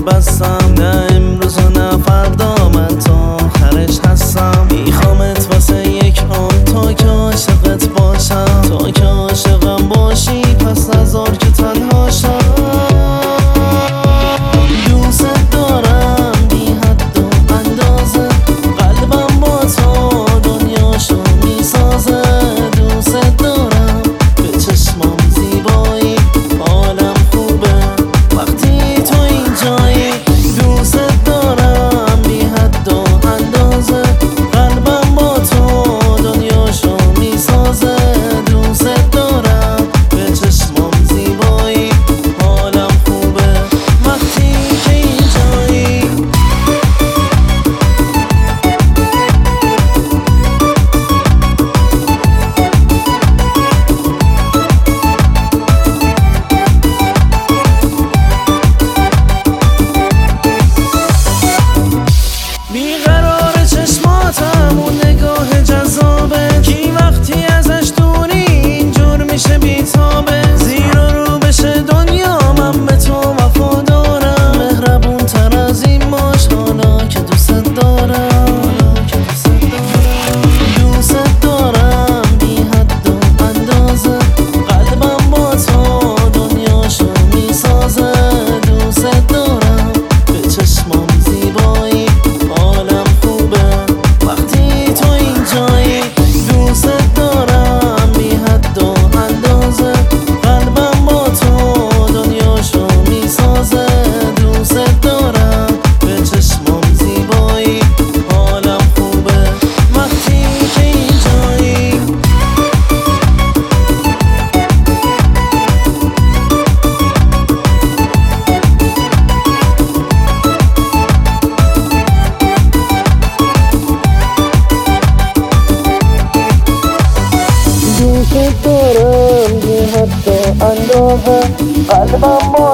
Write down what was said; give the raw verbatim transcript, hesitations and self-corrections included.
بستم، نه امروز و نه فردا، من تا آخرش هستم. میخوامت واسه یک عمر تا که عاشقت باشم، تا که عاشقم باشی پس نذار که تنها شم. دوست دارم بی حد و اندازه، قلبم با تو دنیاشو میسازه. دوست دارم به چشمام زیبایی، حالم خوبه وقتی تو اینجایی. دوست دارم بی حد و اندازه، قلبم با تو دنیاشو میسازه. دوست دارم به چشمام زیبایی، حالم خوبه وقتی که اینجایی. بیقرار چشماتم اون نگاه جذابه، کی وقتی ازش دوری اینجور میشه بیتابه. زیر و رو بشه دنیا من به تو وفادارم، مهربون تر از این باش حالا که دوست دارم. دوست دارم بی حد و اندازه، قلبم با تو دنیاشو میسازه. دوست دارم به چشمام زیبایی، حالم خوبه وقتی تو اینجایی. دوست دارم بی حد و اندازه، قلبم با تو دنیاشو میسازه. دوست دارم به چشمام زیبایی، حالم خوبه وقتی که اینجایی. دوست دارم بی حد و اندازه، قلبم با